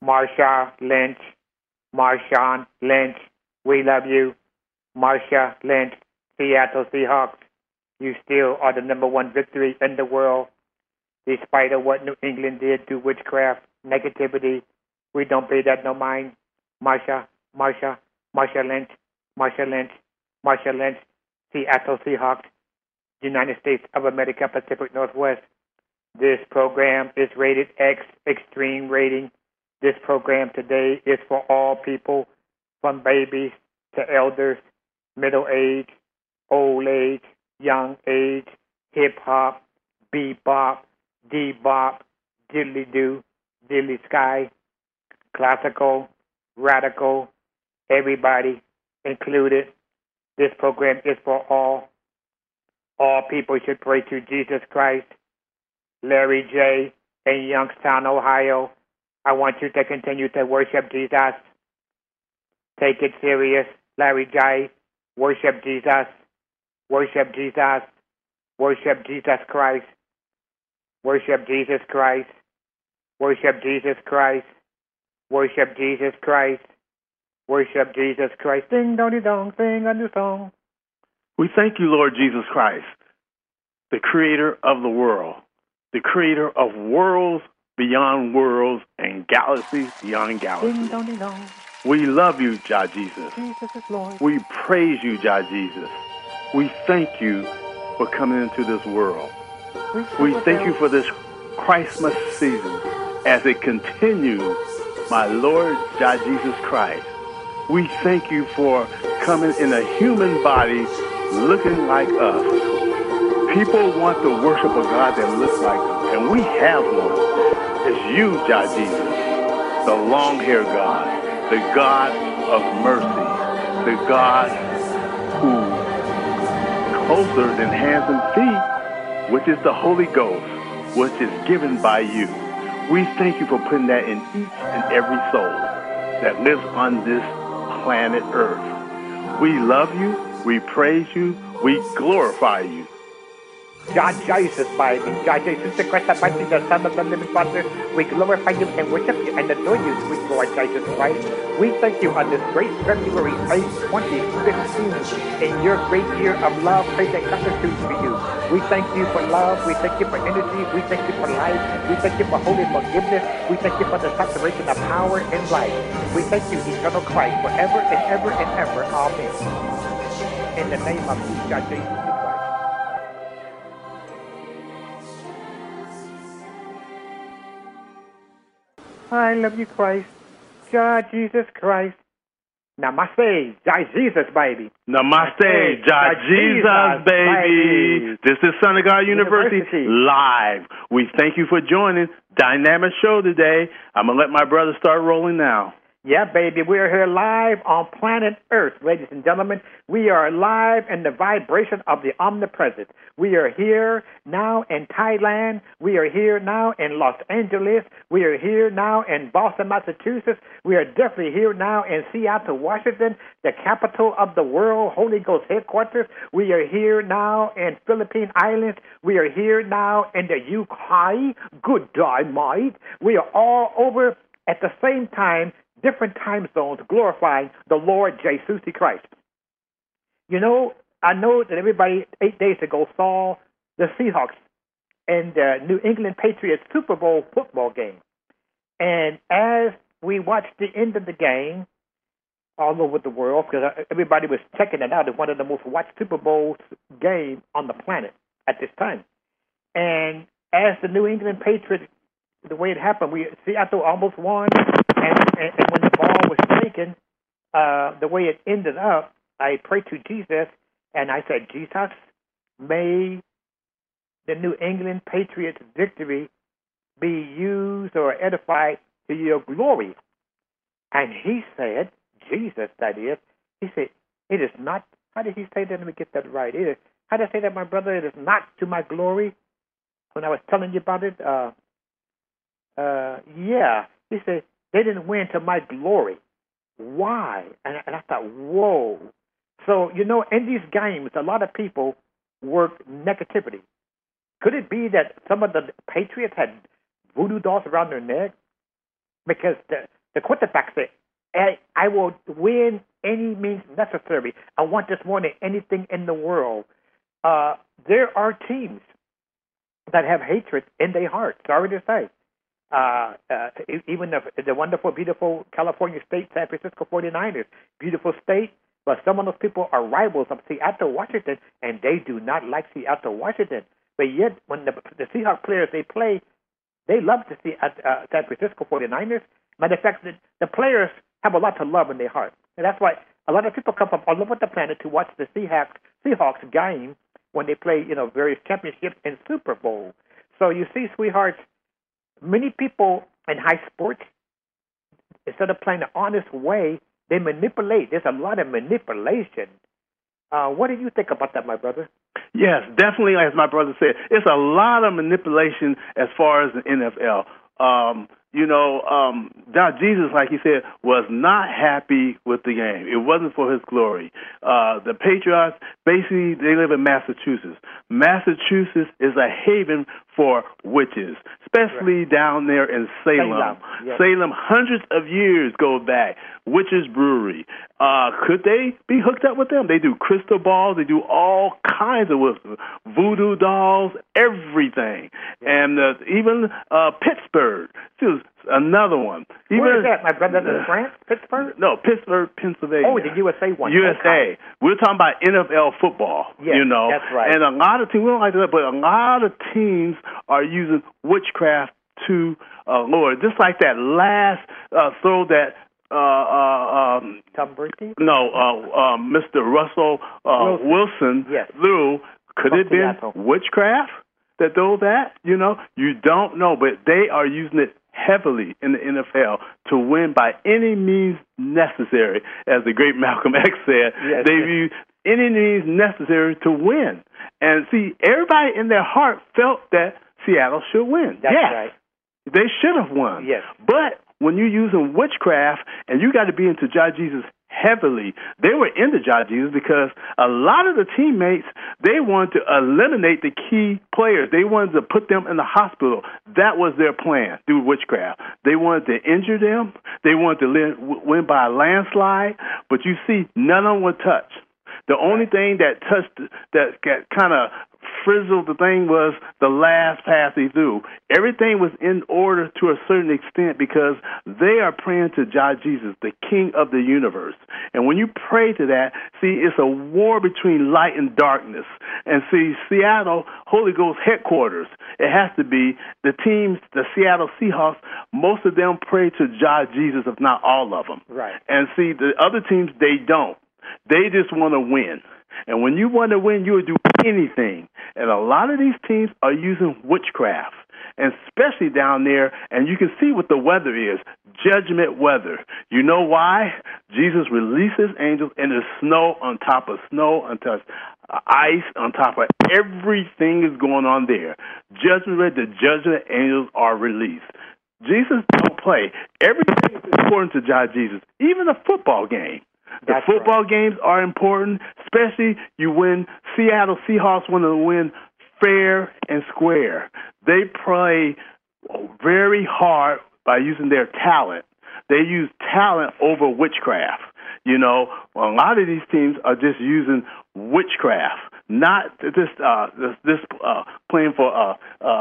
Marshawn Lynch, Marshawn Lynch, we love you. Marshawn Lynch, Seattle Seahawks, you still are the number one victory in the world. Despite of what New England did to witchcraft, negativity, we don't pay that no mind. Marsha Lynch, Marsha Lynch, Seattle Seahawks, United States of America, Pacific Northwest. This program is rated X, extreme rating. This program today is for all people, from babies to elders, middle age, old age, young age, hip-hop, bebop, debop, diddly-do, diddly-sky, classical, radical, everybody included. This program is for all. All people should pray to Jesus Christ. Larry J. in Youngstown, Ohio, I want you to continue to worship Jesus. Take it serious. Larry J. Worship Jesus. Worship Jesus. Worship Jesus Christ. Worship Jesus Christ. Worship Jesus Christ. Worship Jesus Christ. Worship Jesus Christ. Ding dong dong, sing a new song. We thank you, Lord Jesus Christ, the creator of the world, the creator of worlds beyond worlds and galaxies beyond galaxies. Ding dong dong. We love you, Jah Jesus. Jesus is Lord. We praise you, Jah Jesus. We thank you for coming into this world. We thank you for this Christmas season as it continues, my Lord Jah Jesus Christ. We thank you for coming in a human body looking like us. People want to worship a God that looks like them, and we have one. It's you, Jah Jesus, the long-haired God, the God of mercy, the God who closer than hands and feet, which is the Holy Ghost, which is given by you. We thank you for putting that in each and every soul that lives on this planet Earth. We love you, we praise you, we glorify you. God Jesus, baby. God Jesus, the Christ, the Son of the living Father. We glorify you and worship you and adore you, sweet Lord Jesus Christ. We thank you on this great February 8th, 2015, in your great year of love, praise, and gratitude for you. We thank you for love. We thank you for energy. We thank you for life. We thank you for holy forgiveness. We thank you for the saturation of power and life. We thank you, eternal Christ, forever and ever and ever. Amen. In the name of God Jesus Christ. I love you, Christ. God, Jesus Christ. Namaste, Jah Jesus, baby. Namaste, Jah Jesus, baby. This is Son of God University live. We thank you for joining. Dynamic show today. I'm going to let my brother start rolling now. Yeah, baby, we are here live on planet Earth, ladies and gentlemen. We are live in the vibration of the omnipresent. We are here now in Thailand. We are here now in Los Angeles. We are here now in Boston, Massachusetts. We are definitely here now in Seattle, Washington, the capital of the world, Holy Ghost headquarters. We are here now in Philippine Islands. We are here now in the UK. Good day, mate. We are all over at the same time, different time zones, glorifying the Lord Jesus Christ. You know, I know that everybody 8 days ago saw the Seahawks and the New England Patriots Super Bowl football game. And as we watched the end of the game all over the world, because everybody was checking it out, it's one of the most watched Super Bowl games on the planet at this time. And as the New England Patriots, the way it happened, Seattle almost won, and when the ball was taken, the way it ended up, I prayed to Jesus, and I said, Jesus, may the New England Patriots victory be used or edified to your glory. And he said, Jesus, that is, he said, it is not, how did he say that? Let me get that right. How did I say that, my brother? It is not to my glory. When I was telling you about it, yeah, he said, they didn't win to my glory. Why? And I thought, whoa. So, you know, in these games, a lot of people work negativity. Could it be that some of the Patriots had voodoo dolls around their neck? because the quarterback said, I will win any means necessary. I want this more than anything in the world. There are teams that have hatred in their heart. Sorry to say. Even the wonderful, beautiful California state, San Francisco 49ers, beautiful state, but some of those people are rivals of Seattle, Washington, and they do not like Seattle, Washington. But yet, when the Seahawks players they play, they love to see San Francisco 49ers. Matter of fact, the players have a lot of love in their heart. And that's why a lot of people come from all over the planet to watch the Seahawks game when they play, various championships and Super Bowl. So you see, sweethearts, many people in high sports, instead of playing the honest way, they manipulate. There's a lot of manipulation. What do you think about that, my brother? Yes, definitely, as my brother said, it's a lot of manipulation as far as the NFL. Jesus, like he said, was not happy with the game. It wasn't for his glory. The Patriots, basically, they live in Massachusetts. Massachusetts is a haven for witches, especially down there in Salem. Yes. Salem, hundreds of years go back. Witches Brewery. Could they be hooked up with them? They do crystal balls. They do all kinds of voodoo dolls, everything. And even Pittsburgh. Another one. Where is that, my brother? In France? Pittsburgh? No, Pittsburgh, Pennsylvania. Oh, the USA one. USA. Okay. We're talking about NFL football. Yes, that's right. And a lot of teams, we don't like that, but a lot of teams are using witchcraft to Lord. Just like that last throw that Tom Brady? No, Mr. Russell Wilson yes. threw. Could it have been witchcraft that threw that? You don't know, but they are using it heavily in the NFL to win by any means necessary, as the great Malcolm X said. Yes. They've used any means necessary to win. And see, everybody in their heart felt that Seattle should win. That's right. They should have won. Yes. But when you're using witchcraft, and you got to be into Jah Jesus heavily, they were into Jah Jesus because a lot of the teammates, they wanted to eliminate the key players. They wanted to put them in the hospital. That was their plan, through witchcraft. They wanted to injure them. They wanted to win by a landslide. But you see, none of them were touched. The only thing that touched, that kind of frizzled the thing, was the last pass he threw. Everything was in order to a certain extent because they are praying to Jah Jesus, the King of the universe. And when you pray to that, see, it's a war between light and darkness. And see, Seattle, Holy Ghost headquarters, it has to be the teams, the Seattle Seahawks, most of them pray to Jah Jesus, if not all of them. Right. And see, the other teams, they don't. They just want to win. And when you want to win, you will do anything. And a lot of these teams are using witchcraft, and especially down there, and you can see what the weather is, judgment weather. You know why? Jesus releases angels, and there's snow on top of snow, on top of ice, on top of everything is going on there. Judgment, the judgment angels are released. Jesus don't play. Everything is important to Jah Jesus, even a football game. The football games are important, especially you win. Seattle Seahawks want to win fair and square. They play very hard by using their talent. They use talent over witchcraft. A lot of these teams are just using witchcraft, not just playing for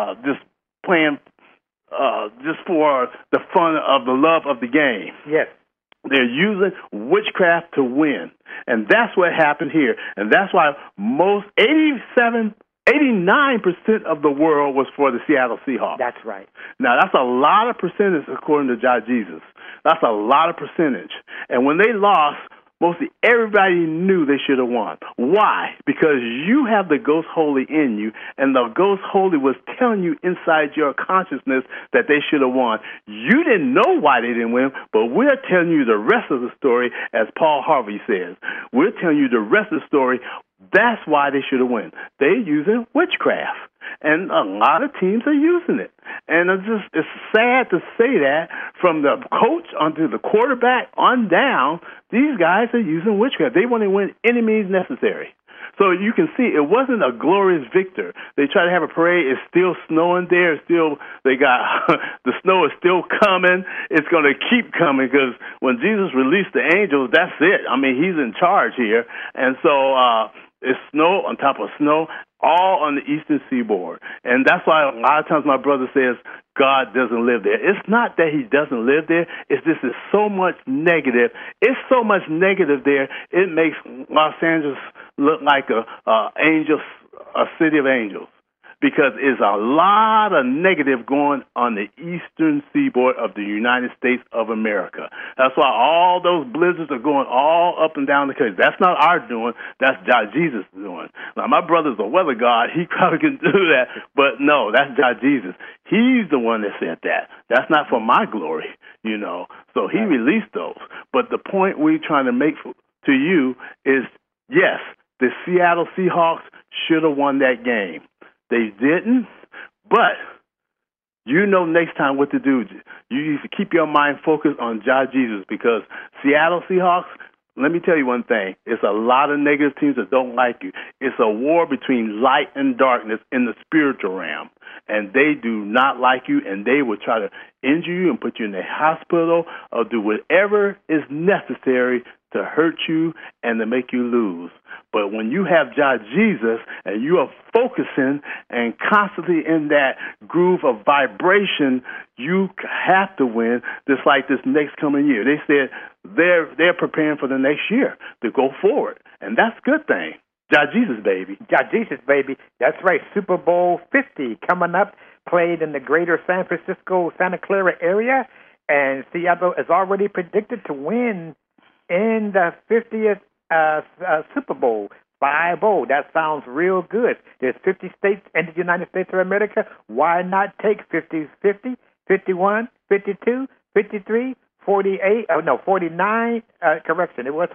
just for the fun of the love of the game. Yes. They're using witchcraft to win. And that's what happened here. And that's why most 89% of the world was for the Seattle Seahawks. That's right. Now, that's a lot of percentage according to Jah Jesus. That's a lot of percentage. And when they lost, mostly everybody knew they should have won. Why? Because you have the Ghost Holy in you, and the Ghost Holy was telling you inside your consciousness that they should have won. You didn't know why they didn't win, but we're telling you the rest of the story, as Paul Harvey says. We're telling you the rest of the story. That's why they should have won. They're using witchcraft, and a lot of teams are using it. And it's sad to say that from the coach onto the quarterback on down, these guys are using witchcraft. They want to win any means necessary. So you can see it wasn't a glorious victor. They try to have a parade. It's still snowing there. It's still, they got, the snow is still coming. It's going to keep coming because when Jesus released the angels, that's it. I mean, he's in charge here. And so it's snow on top of snow, all on the eastern seaboard. And that's why a lot of times my brother says God doesn't live there. It's not that he doesn't live there. It's just there's so much negative. It's so much negative there, it makes Los Angeles look like a city of angels, because there's a lot of negative going on the eastern seaboard of the United States of America. That's why all those blizzards are going all up and down the country. That's not our doing. That's Jesus doing. Now, my brother's a weather god. He probably can do that, but no, that's Jesus. He's the one that said that. That's not for my glory, you know. So he released those. But the point we're trying to make to you is, yes, the Seattle Seahawks should have won that game. They didn't, but you know next time what to do. You need to keep your mind focused on Jesus, because Seattle Seahawks, let me tell you one thing. It's a lot of negative teams that don't like you. It's a war between light and darkness in the spiritual realm, and they do not like you, and they will try to injure you and put you in the hospital or do whatever is necessary to hurt you and to make you lose. But when you have Jesus and you are focusing and constantly in that groove of vibration, you have to win, just like this next coming year. They said they're preparing for the next year to go forward, and that's a good thing. Jesus, baby. Jesus, baby. That's right. Super Bowl 50 coming up, played in the greater San Francisco, Santa Clara area, and Seattle is already predicted to win in the 50th Super Bowl, 5-0. That sounds real good. There's 50 states in the United States of America. Why not take 50, 50, 51, 52, 53, 48, 49, correction, it was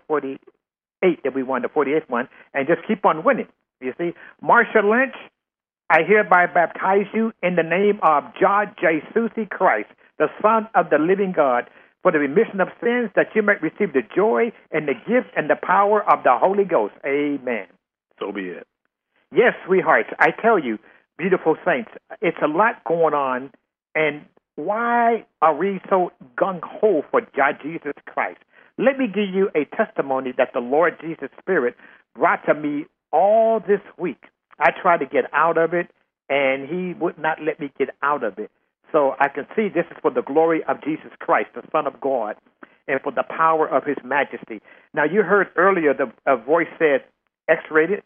48 that we won, the 48th one, and just keep on winning. You see, Marsha Lynch, I hereby baptize you in the name of God Jesus Christ, the Son of the living God, for the remission of sins, that you might receive the joy and the gift and the power of the Holy Ghost. Amen. So be it. Yes, sweethearts, I tell you, beautiful saints, it's a lot going on, and why are we so gung-ho for God Jesus Christ? Let me give you a testimony that the Lord Jesus Spirit brought to me all this week. I tried to get out of it, and he would not let me get out of it. So I can see this is for the glory of Jesus Christ, the Son of God, and for the power of his majesty. Now, you heard earlier a voice said X-rated.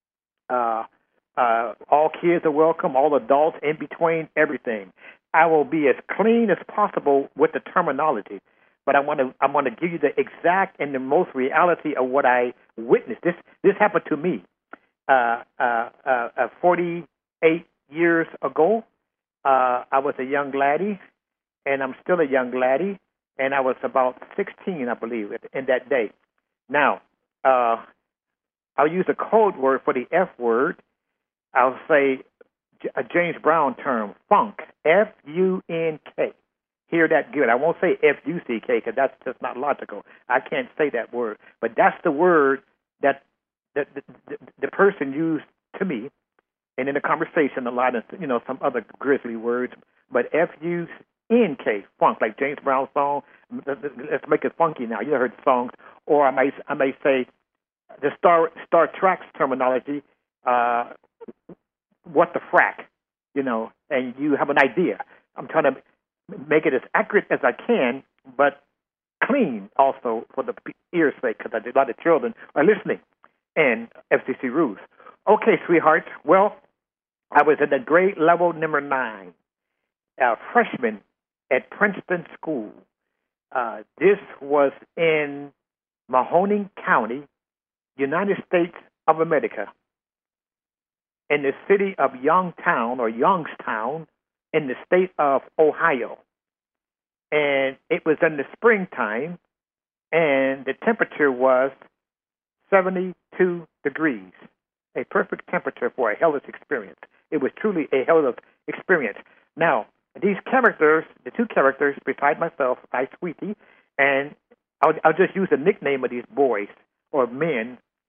All kids are welcome, all adults, in between, everything. I will be as clean as possible with the terminology, but I want to give you the exact and the most reality of what I witnessed. This happened to me 48 years ago. I was a young laddie, and I'm still a young laddie, and I was about 16, I believe, in that day. Now, I'll use a code word for the F word. I'll say a James Brown term, funk, F-U-N-K. Hear that good. I won't say F-U-C-K because that's just not logical. I can't say that word. But that's the word that the person used to me. And in the conversation, a lot of, some other grisly words, but F-U-N-K, funk, like James Brown's song. Let's make it funky now. You heard the songs. Or I may say the Star Trek's terminology, what the frack, and you have an idea. I'm trying to make it as accurate as I can, but clean also for the ears' sake, because a lot of children are listening, and FCC rules. Okay, sweethearts. Well, I was in the grade level number 9, freshman at Princeton School. This was in Mahoning County, United States of America, in the city of Youngstown, in the state of Ohio. And it was in the springtime, and the temperature was 72 degrees. A perfect temperature for a hellish experience. It was truly a hellish experience. Now, these characters, the two characters beside myself, my sweetie, and I'll just use the nickname of these boys or men.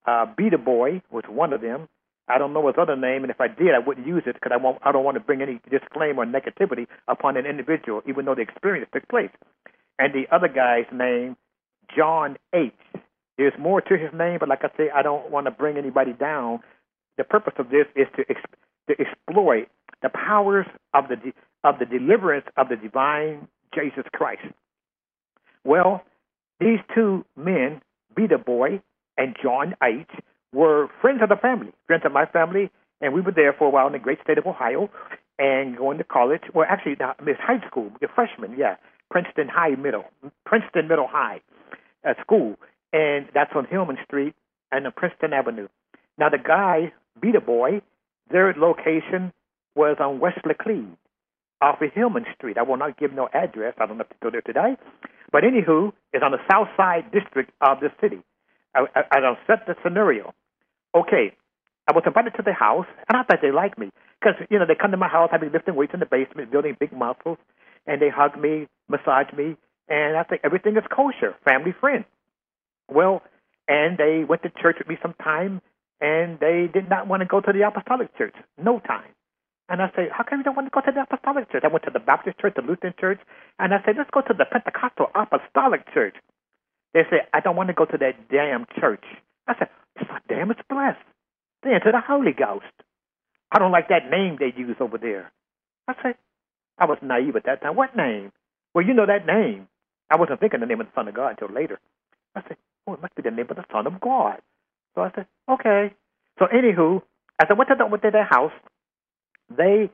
Beta Boy was one of them. I don't know his other name, and if I did, I wouldn't use it because I don't want to bring any disclaimer or negativity upon an individual, even though the experience took place. And the other guy's name, John H. There's more to his name, but like I say, I don't want to bring anybody down. The purpose of this is to exploit the powers of the deliverance of the divine Jesus Christ. Well, these two men, Beta Boy and John H., were friends of the family, friends of my family, and we were there for a while in the great state of Ohio and going to college. Well, actually, it's high school, the freshman, yeah, Princeton Middle High School, and that's on Hillman Street and on Princeton Avenue. Now, the guy, Beta Boy, their location was on West Laclede off of Hillman Street. I will not give no address. I don't have to go there today. But anywho, it's on the south side district of the city. I'll set the scenario. Okay, I was invited to their house, and I thought they liked me. Because, they come to my house, I'd be lifting weights in the basement, building big muscles, and they hug me, massage me, and I think everything is kosher, family friend. Well, and they went to church with me sometime, and they did not want to go to the Apostolic Church, no time. And I said, how come you don't want to go to the Apostolic Church? I went to the Baptist Church, the Lutheran Church, and I said, let's go to the Pentecostal Apostolic Church. They said, I don't want to go to that damn church. I said, it's not damn, it's blessed. They into the Holy Ghost. I don't like that name they use over there. I said, I was naive at that time. What name? Well, you know that name. I wasn't thinking the name of the Son of God until later. I said, oh, it must be the name of the Son of God. So I said, okay. So anywho, as I went to their house, they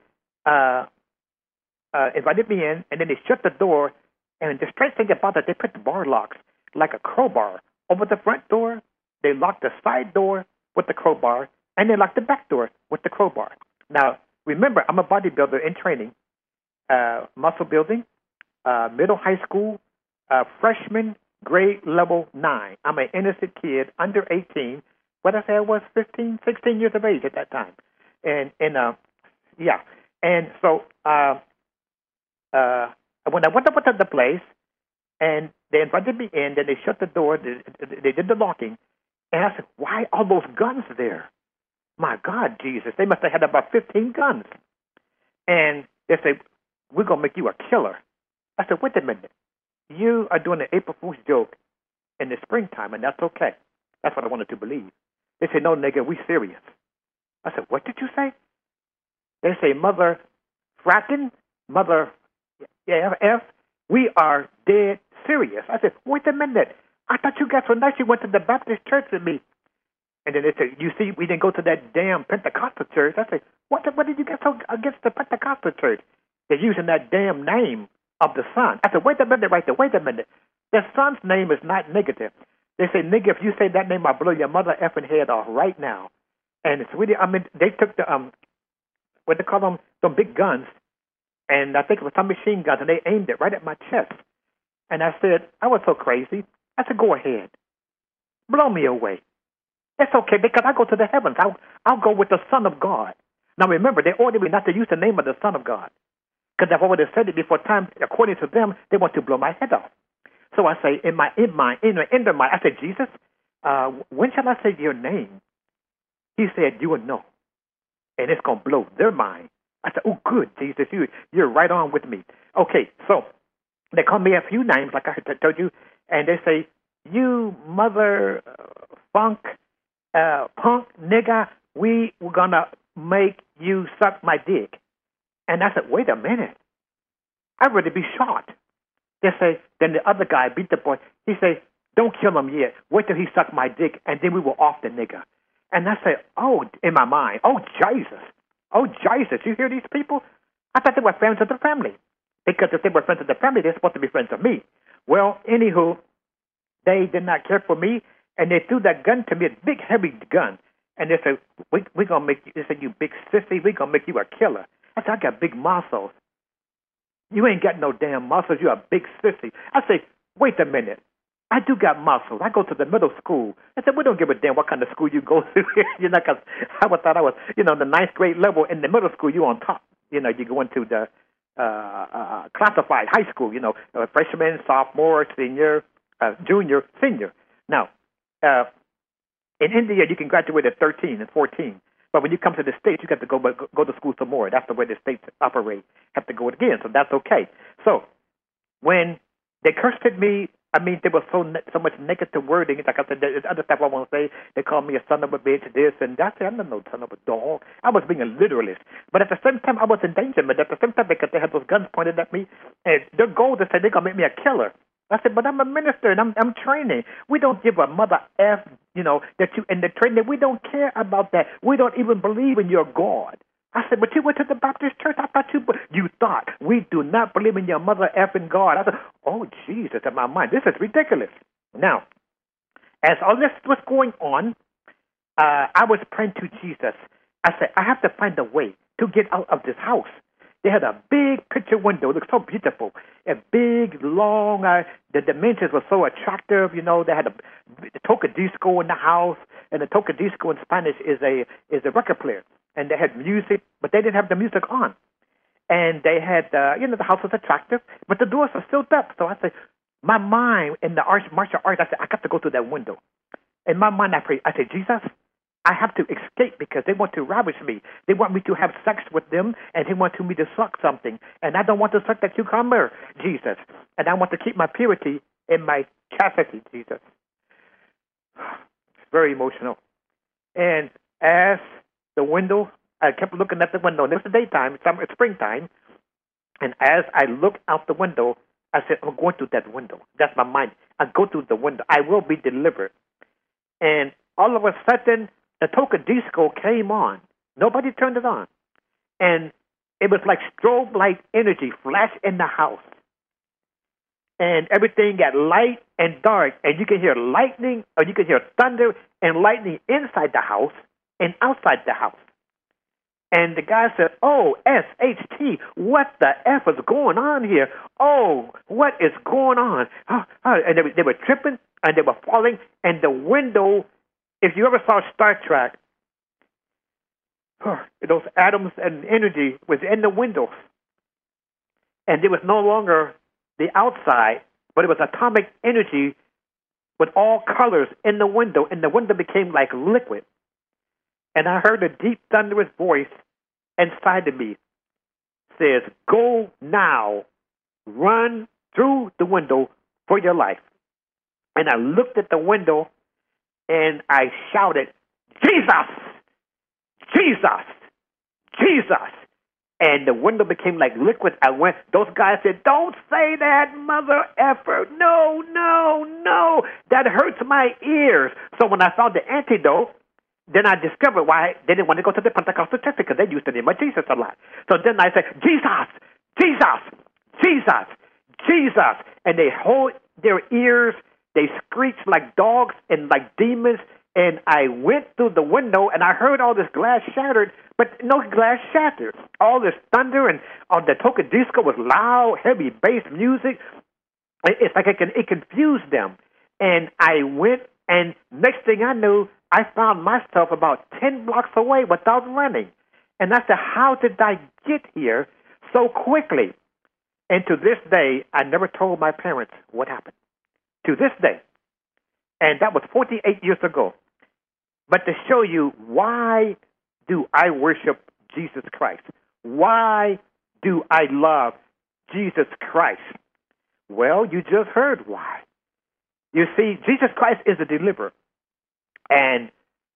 invited me in, and then they shut the door, and the strange thing about it, they put the bar locks like a crowbar over the front door. They locked the side door with the crowbar, and they locked the back door with the crowbar. Now, remember, I'm a bodybuilder in training, muscle building, middle high school, freshman, grade level 9. I'm an innocent kid, under 18. What I say, I was 15, 16 years of age at that time. And so when I went up to the place, and they invited me in, then they shut the door, they did the locking, and I said, why all those guns there? My God, Jesus, they must have had about 15 guns. And they said, we're going to make you a killer. I said, wait a minute. You are doing an April Fool's joke in the springtime, and that's okay. That's what I wanted to believe. They said, no, nigga, we serious. I said, what did you say? They say, Mother Frackin', Mother F, we are dead serious. I said, wait a minute. I thought you guys were nice. You went to the Baptist church with me. And then they said, you see, we didn't go to that damn Pentecostal church. I said, what did you get so against the Pentecostal church? They're using that damn name of the Son. I said, wait a minute right there. Wait a minute. The Son's name is not negative. They say, nigga, if you say that name, I'll blow your mother effing head off right now. And it's really, they took the, what they call them big guns, and I think it was some machine guns, and they aimed it right at my chest. And I said, I was so crazy. I said, go ahead. Blow me away. It's okay, because I go to the heavens. I'll go with the Son of God. Now remember, they ordered me not to use the name of the Son of God, because I've already said it before time. According to them, they want to blow my head off. So I say, in my inner mind, I said, Jesus, when shall I say your name? He said, you will know, and it's going to blow their mind. I said, oh, good, Jesus, you're right on with me. Okay, so they call me a few names, like I told you, and they say, you mother punk, nigga, we were going to make you suck my dick. And I said, wait a minute. I'd rather be shot. They say, then the other guy beat the boy. He say, don't kill him yet. Wait till he suck my dick, and then we will off the nigga. And I say, oh, in my mind, oh, Jesus. Oh, Jesus, you hear these people? I thought they were friends of the family. Because if they were friends of the family, they're supposed to be friends of me. Well, anywho, they did not care for me, and they threw that gun to me, a big, heavy gun. And they said, we're going to make you, they said, you big sissy, we're going to make you a killer. I said, I got big muscles. You ain't got no damn muscles. You're a big sissy. I say, wait a minute. I do got muscles. I go to the middle school. I said, we don't give a damn what kind of school you go to. Because I thought I was, the 9th grade level. In the middle school, you on top. You go into the classified high school, freshman, sophomore, senior, junior, senior. Now, In India, you can graduate at 13 and 14. But when you come to the States, you have to go to school some more. That's the way the States operate. Have to go again, so that's okay. So when they cursed at me, I mean, there was so much negative wording. Like I said, there's other stuff I want to say. They called me a son of a bitch, this and that. I'm not no son of a dog. I was being a literalist. But at the same time, I was in danger. But at the same time, because they had those guns pointed at me, and their goal is to say they're going to make me a killer. I said, but I'm a minister and I'm training. We don't give a mother F, that you in the training. We don't care about that. We don't even believe in your God. I said, but you went to the Baptist church. I thought you thought we do not believe in your mother effing God. I said, oh, Jesus, in my mind, this is ridiculous. Now, as all this was going on, I was praying to Jesus. I said, I have to find a way to get out of this house. They had a big picture window. It looked so beautiful. A big, long, the dimensions were so attractive. They had the tocadisco in the house, and the tocadisco in Spanish is a record player. And they had music, but they didn't have the music on. And they had, the house was attractive, but the doors were sealed up. So I said, my mind in the martial arts, I said, I got to go through that window. In my mind, I prayed. I said, Jesus, I have to escape because they want to ravish me. They want me to have sex with them, and they want me to suck something. And I don't want to suck that cucumber, Jesus. And I want to keep my purity in my chastity, Jesus. It's very emotional. And as the window, I kept looking at the window. And it was the daytime, it's springtime. And as I looked out the window, I said, I'm going through that window. That's my mind. I go through the window. I will be delivered. And all of a sudden, the tocadisco came on. Nobody turned it on. And it was like strobe light energy flashed in the house. And everything got light and dark. And you can hear lightning, or you can hear thunder and lightning inside the house and outside the house. And the guy said, oh, SHT, what the F is going on here? Oh, what is going on? And they were tripping, and they were falling, and the window, if you ever saw Star Trek, those atoms and energy was in the windows. And it was no longer the outside, but it was atomic energy with all colors in the window, and the window became like liquid. And I heard a deep, thunderous voice inside of me says, go now, run through the window for your life. And I looked at the window, and I shouted, Jesus! Jesus! Jesus! And the window became like liquid. Those guys said, don't say that, mother effer. No, no, no. That hurts my ears. So when I found the antidote, then I discovered why they didn't want to go to the Pentecostal church, because they used the name of Jesus a lot. So then I said, Jesus, Jesus, Jesus, Jesus. And they hold their ears. They screeched like dogs and like demons. And I went through the window, and I heard all this glass shattered, but no glass shattered. All this thunder, and the tocadisco was loud, heavy bass music. It's like it confused them. And I went, and next thing I knew, I found myself about 10 blocks away without running. And I said, how did I get here so quickly? And to this day, I never told my parents what happened. To this day. And that was 48 years ago. But to show you, why do I worship Jesus Christ? Why do I love Jesus Christ? Well, you just heard why. You see, Jesus Christ is a deliverer. And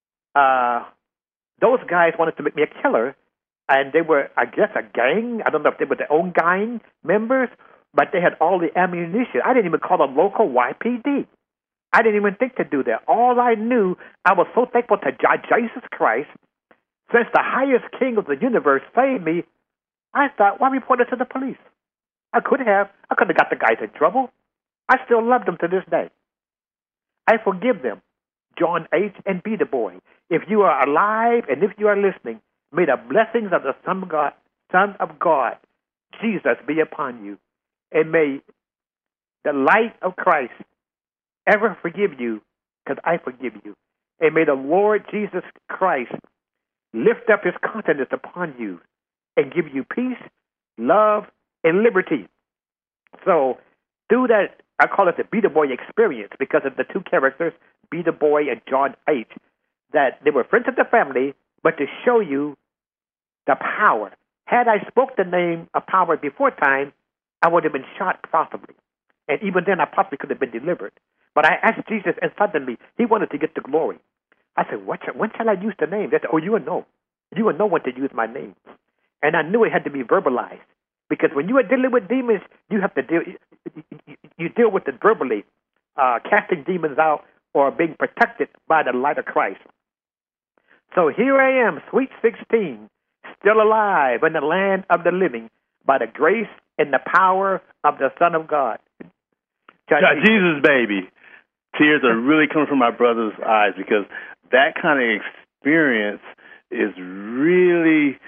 those guys wanted to make me a killer. And they were, I guess, a gang. I don't know if they were their own gang members, but they had all the ammunition. I didn't even call them local YPD. I didn't even think to do that. All I knew, I was so thankful to Jesus Christ. Since the highest king of the universe saved me, I thought, why report it to the police? I could have got the guys in trouble. I still love them to this day. I forgive them. John H. and Peter Boy. If you are alive and if you are listening, may the blessings of the Son of God, Jesus, be upon you. And may the light of Christ ever forgive you, because I forgive you. And may the Lord Jesus Christ lift up his countenance upon you and give you peace, love, and liberty. So through that, I call it the Be the Boy experience because of the two characters, Be the Boy and John H., that they were friends of the family, but to show you the power. Had I spoke the name of power before time, I would have been shot possibly. And even then, I possibly could have been delivered. But I asked Jesus, and suddenly, he wanted to get the glory. I said, when shall I use the name? They said, oh, you will know. You will know when to use my name. And I knew it had to be verbalized. Because when you are dealing with demons, you have to deal with it verbally, casting demons out or being protected by the light of Christ. So here I am, sweet 16, still alive in the land of the living by the grace and the power of the Son of God. Jesus, baby. Tears are really coming from my brother's eyes because that kind of experience is really,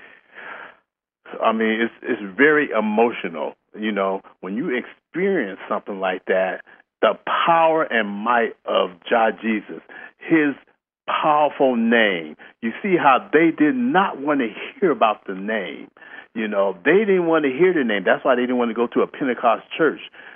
it's very emotional. You know, when you experience something like that, the power and might of Jah Jesus, his powerful name. You see how they did not want to hear about the name. You know, they didn't want to hear the name. That's why they didn't want to go to a Pentecost church.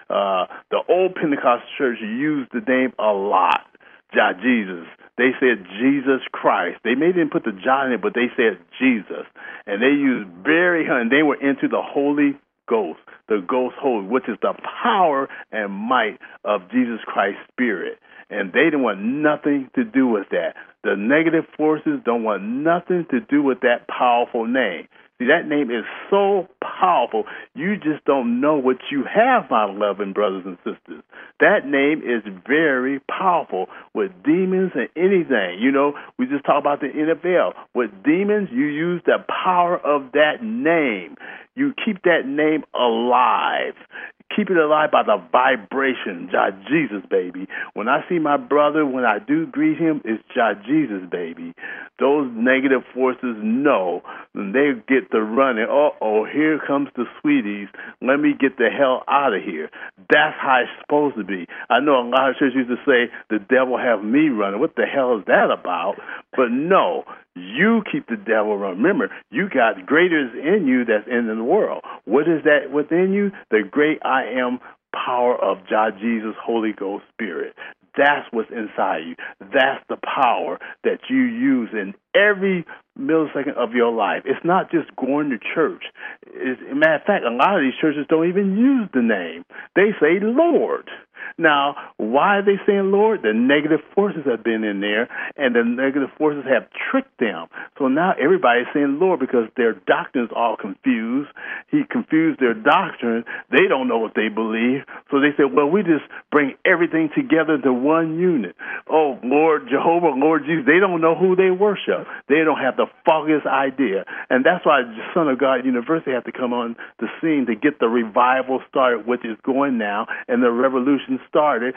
The old Pentecost church used the name a lot, Jah Jesus. They said Jesus Christ. They didn't put the Jah in it, but they said Jesus. And they used and they were into the Holy Ghost, the Ghost Holy, which is the power and might of Jesus Christ's Spirit. And they didn't want nothing to do with that. The negative forces don't want nothing to do with that powerful name. See, that name is so powerful, you just don't know what you have, my loving brothers and sisters. That name is very powerful with demons and anything. You know, we just talked about the NFL. With demons, you use the power of that name. You keep that name alive. Keep it alive by the vibration, Jah Jesus, baby. When I see my brother, when I do greet him, it's Jah Jesus, baby. Those negative forces know, and they get to running. Uh-oh, here comes the sweeties. Let me get the hell out of here. That's how it's supposed to be. I know a lot of churches used to say, the devil have me running. What the hell is that about? But no, you keep the devil running. Remember, you got greater in you that's in the world. What is that within you? The great I am power of Jah Jesus, Holy Ghost Spirit. That's what's inside you. That's the power that you use in every millisecond of your life. It's not just going to church. As a matter of fact, a lot of these churches don't even use the name. They say Lord. Now, why are they saying Lord? The negative forces have been in there, and the negative forces have tricked them. So now everybody's saying Lord because their doctrine's all confused. He confused their doctrine. They don't know what they believe. So they say, well, we just bring everything together to one unit. Oh, Lord Jehovah, Lord Jesus. They don't know who they worship. They don't have the foggiest idea. And that's why Son of God University have to come on the scene to get the revival started, which is going now, and the revolution started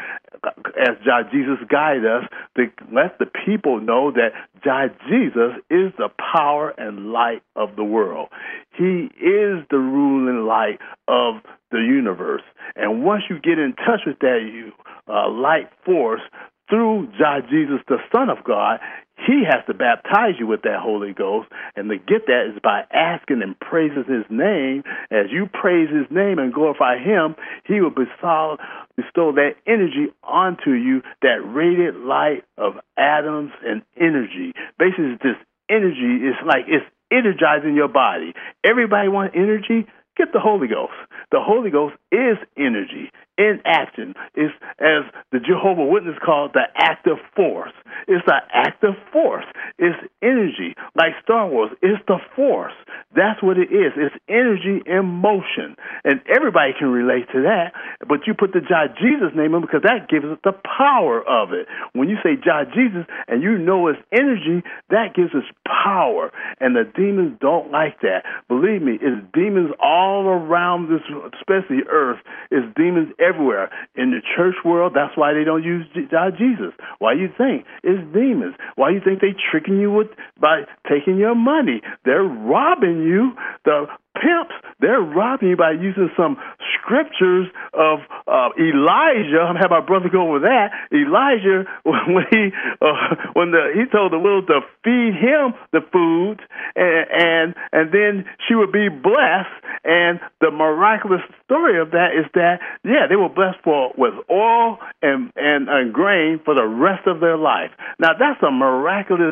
as Jah Jesus guide us to let the people know that Jah Jesus is the power and light of the world. He is the ruling light of the universe. And once you get in touch with that light force through Jah Jesus, the Son of God, he has to baptize you with that Holy Ghost, and to get that is by asking and praising his name. As you praise his name and glorify him, he will bestow that energy onto you, that radiant light of atoms and energy. Basically, this energy is like it's energizing your body. Everybody wants energy? Get the Holy Ghost. The Holy Ghost is energy in action. It's, as the Jehovah Witness called, the active force. It's the active force. It's energy. Like Star Wars, it's the force. That's what it is. It's energy in motion. And everybody can relate to that. But you put the Jah Jesus name in because that gives us the power of it. When you say Jah Jesus and you know it's energy, that gives us power. And the demons don't like that. Believe me, it's demons all around this, especially earth. It's demons everywhere. In the church world, that's why they don't use Jah Jesus. Why you think? It's demons. Why you think they tricking you by taking your money? They're robbing you. The pimps, they're robbing you by using some scriptures of Elijah. I'm having my brother go over that. Elijah, when he told the widow to feed him the food, and then she would be blessed. And the miraculous story of that is that, they were blessed with oil and grain for the rest of their life. Now, that's a miraculous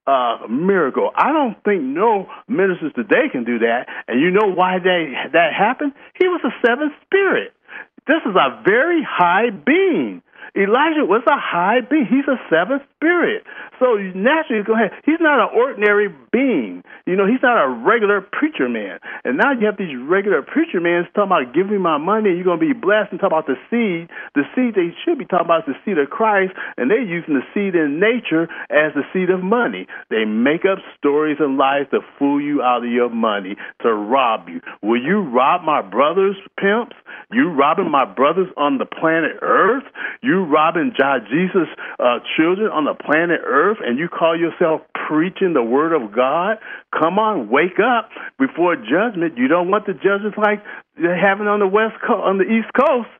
miracle. I don't think no ministers today can do that. And you know why that happened? He was a seventh spirit. This is a very high being. Elijah was a high being. He's a seventh spirit. So naturally, go ahead. He's not an ordinary being. He's not a regular preacher man. And now you have these regular preacher men talking about, give me my money, you're going to be blessed, and talk about the seed. The seed they should be talking about is the seed of Christ, and they're using the seed in nature as the seed of money. They make up stories and lies to fool you out of your money, to rob you. Will you rob my brothers, pimps? You robbing my brothers on the planet Earth? You robbing Jesus' children on the planet Earth, and you call yourself preaching the word of God? Come on, wake up before judgment. You don't want the judgments like they're having on the East Coast,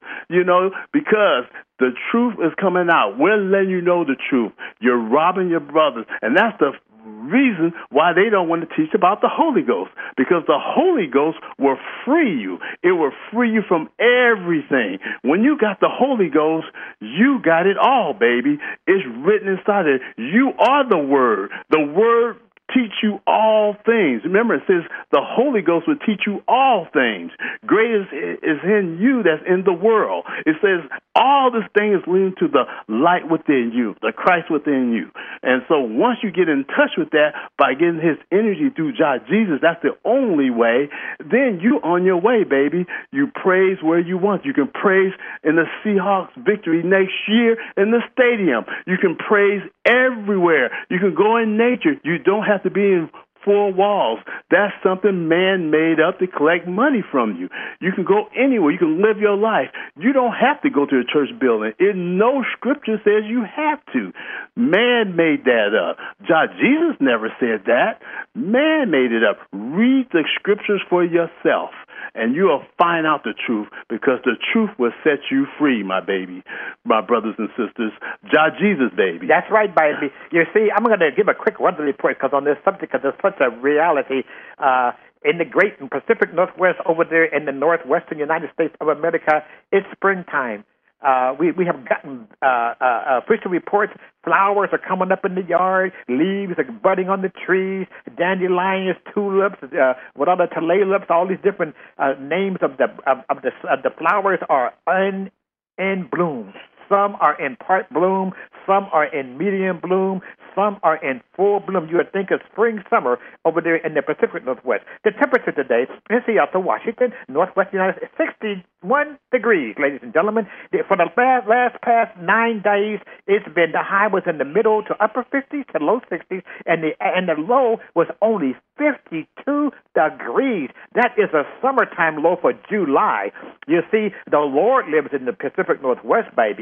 because the truth is coming out. We're letting you know the truth. You're robbing your brothers, and that's the reason why they don't want to teach about the Holy Ghost, because the Holy Ghost will free you. It will free you from everything. When you got the Holy Ghost, you got it all, baby. It's written inside it. You are the Word. The Word teach you all things. Remember, it says the Holy Ghost will teach you all things. Greater is in you that's in the world. It says all this thing is leading to the light within you, the Christ within you. And so once you get in touch with that by getting his energy through Jesus, that's the only way, then you on your way, baby. You praise where you want. You can praise in the Seahawks victory next year in the stadium. You can praise everywhere. You can go in nature. You don't have to be in four walls. That's something man made up to collect money from you. You can go anywhere. You can live your life. You don't have to go to a church building. No scripture says you have to. Man made that up. Jesus never said that. Man made it up. Read the scriptures for yourself, and you will find out the truth, because the truth will set you free, my baby, my brothers and sisters. Jesus, baby. That's right, baby. You see, I'm going to give a quick weather report, because on this subject, because there's such a reality in the great and Pacific Northwest, over there in the northwestern United States of America, it's springtime. We have gotten official reports. Flowers are coming up in the yard. Leaves are budding on the trees. Dandelions, tulips, what other tulips? All these different names of the flowers are in bloom. Some are in part bloom. Some are in medium bloom. Some are in full bloom. You would think of spring, summer over there in the Pacific Northwest. The temperature today in Seattle, Washington, Northwest United States, 61 degrees, ladies and gentlemen. For the past 9 days, the high was in the middle to upper 50s to low 60s, and the low was only 52 degrees. That is a summertime low for July. You see, the Lord lives in the Pacific Northwest, baby.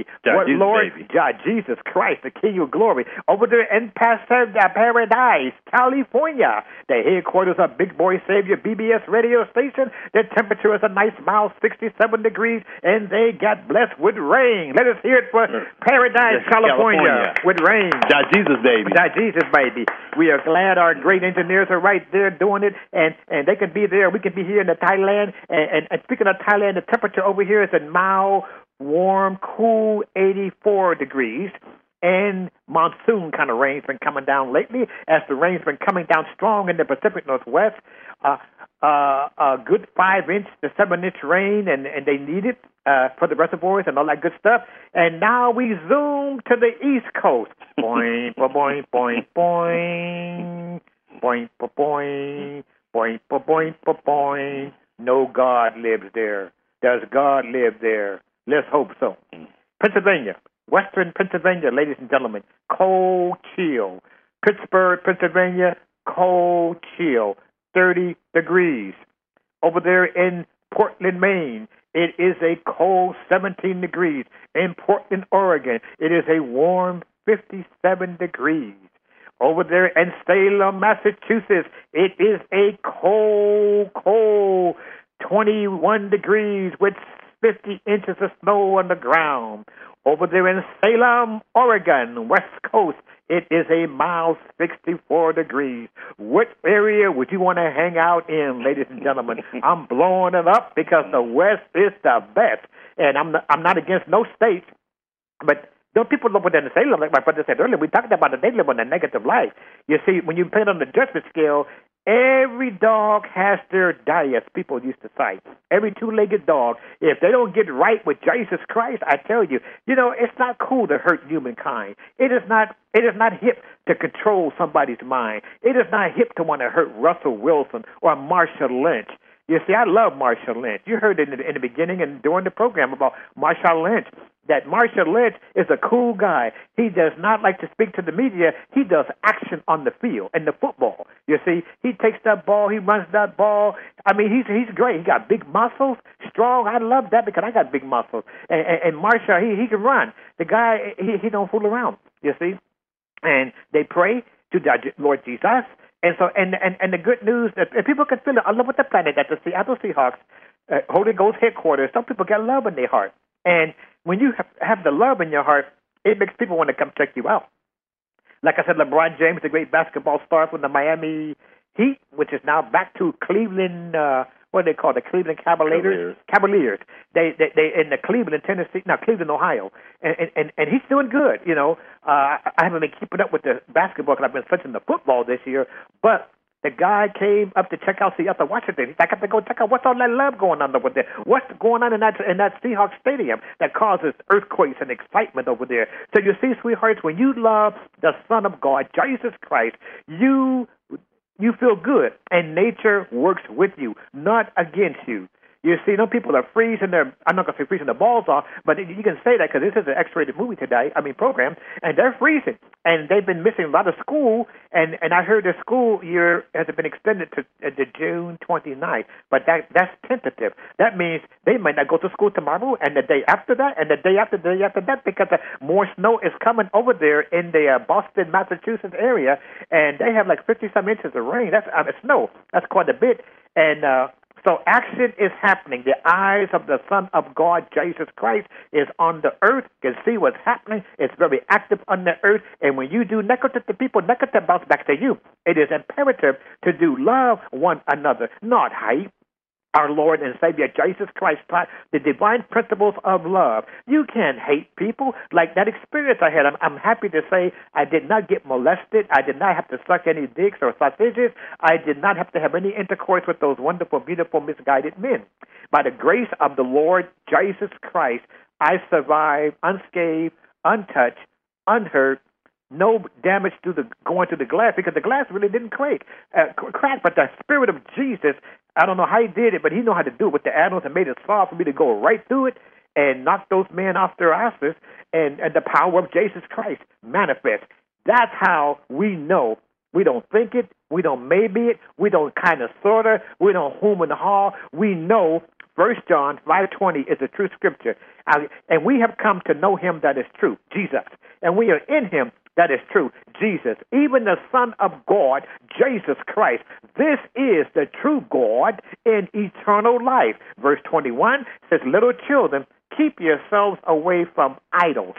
Jesus Christ, the King of Glory, over there in Paradise, California, the headquarters of Big Boy Savior BBS radio station. The temperature is a nice mild 67 degrees, and they got blessed with rain. Let us hear it for Paradise, California, with rain. Jesus, baby. Jesus, baby. We are glad our great engineers are right there doing it, and they can be there. We can be here in Thailand. And speaking of Thailand, the temperature over here is a mild, warm, cool 84 degrees. And monsoon kind of rain's been coming down lately, as the rain's been coming down strong in the Pacific Northwest. A good 5-inch to 7-inch rain, and they need it for the reservoirs and all that good stuff. And now we zoom to the East Coast. Boing, boing, boing, boing, boing, boing, boing, boing, boing. No God lives there. Does God live there? Let's hope so. Pennsylvania. Western Pennsylvania, ladies and gentlemen, cold chill. Pittsburgh, Pennsylvania, cold chill, 30 degrees. Over there in Portland, Maine, it is a cold 17 degrees. In Portland, Oregon, it is a warm 57 degrees. over there in Salem, Massachusetts. It is a cold, cold 21 degrees with 50 inches of snow on the ground. Over there in Salem, Oregon, West Coast, it is a mild 64 degrees. What area would you want to hang out in, ladies and gentlemen? I'm blowing it up because the West is the best. And I'm not against no state, but don't people live within the Salem, like my brother said earlier, we talked about that they live on a negative life. You see, when you put it on the judgment scale, every dog has their diet, people used to say. Every two-legged dog, if they don't get right with Jesus Christ, I tell you, it's not cool to hurt humankind. It is not hip to control somebody's mind. It is not hip to want to hurt Russell Wilson or Marshawn Lynch. You see, I love Marshawn Lynch. You heard in the beginning and during the program about Marshawn Lynch, that Marshawn Lynch is a cool guy. He does not like to speak to the media. He does action on the field and the football. You see, he takes that ball, he runs that ball. I mean, he's great. He got big muscles, strong. I love that because I got big muscles. And Marshawn, he can run. The guy, he don't fool around, you see. And they pray to the Lord Jesus. And so, and the good news, that people can feel it all over the planet, that the Seattle Seahawks, Holy Ghost headquarters, some people get love in their heart. And when you have the love in your heart, it makes people want to come check you out. Like I said, LeBron James, the great basketball star from the Miami Heat, which is now back to Cleveland, what do they call it, the Cleveland Cavaliers. They in the Cleveland, Tennessee, Cleveland, Ohio. And he's doing good, I haven't been keeping up with the basketball because I've been switching the football this year, but the guy came up to check out Seattle, Washington. I got to go check out what's all that love going on over there. What's going on in that Seahawks stadium that causes earthquakes and excitement over there? So you see, sweethearts, when you love the Son of God, Jesus Christ, you feel good, and nature works with you, not against you. You see, people are freezing I'm not going to say freezing their balls off, but you can say that because this is an X-rated movie program, and they're freezing. And they've been missing a lot of school, and I heard the school year has been extended to June 29th, but that's tentative. That means they might not go to school tomorrow, and the day after that, and the day after that, because more snow is coming over there in the Boston, Massachusetts area, and they have like 50-some inches of rain. That's snow. That's quite a bit. And so action is happening. The eyes of the Son of God, Jesus Christ, is on the earth. You can see what's happening. It's very active on the earth. And when you do nekotah to people, nekotah bounce back to you. It is imperative to do love one another, not hate. Our Lord and Savior Jesus Christ taught the divine principles of love. You can't hate people. Like that experience I had, I'm happy to say I did not get molested. I did not have to suck any dicks or sausages. I did not have to have any intercourse with those wonderful, beautiful, misguided men. By the grace of the Lord Jesus Christ, I survived unscathed, untouched, unhurt, no damage going to the glass, because the glass really didn't crack. But the Spirit of Jesus, I don't know how he did it, but he knew how to do it with the animals and made it soft for me to go right through it and knock those men off their asses, and the power of Jesus Christ manifest. That's how we know. We don't think it. We don't maybe it. We don't kind of sort of. We don't whom and haw. We know 1 John 5:20 is a true scripture. And we have come to know him that is true, Jesus. And we are in him that is true, Jesus. Even the Son of God, Jesus Christ. This is the true God in eternal life. Verse 21 says, little children, keep yourselves away from idols.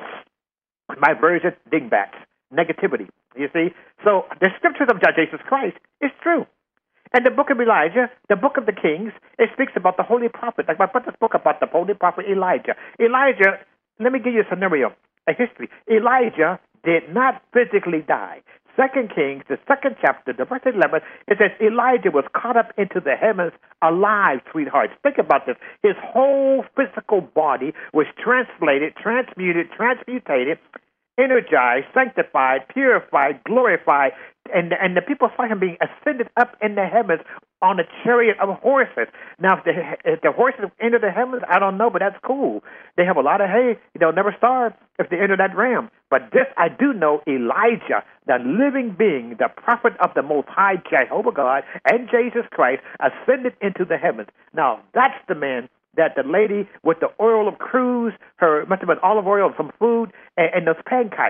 My version, dingbats, negativity. You see? So the scriptures of Jesus Christ is true. And the book of Elijah, the book of the Kings, it speaks about the holy prophet. Like my brother spoke about the holy prophet Elijah. Elijah, let me give you a scenario, a history. Elijah did not physically die. 2 Kings, the 2nd chapter, the verse 11, it says Elijah was caught up into the heavens alive, sweethearts. Think about this. His whole physical body was translated, transmuted, transmutated, energized, sanctified, purified, glorified, and the people saw him being ascended up in the heavens on a chariot of horses. Now, if the horses enter the heavens, I don't know, but that's cool. They have a lot of hay. They'll never starve if they enter that realm. But this I do know, Elijah, the living being, the prophet of the Most High Jehovah God and Jesus Christ, ascended into the heavens. Now, that's the man that the lady with the oil of cruise, her must have been olive oil, some food, and those pancakes.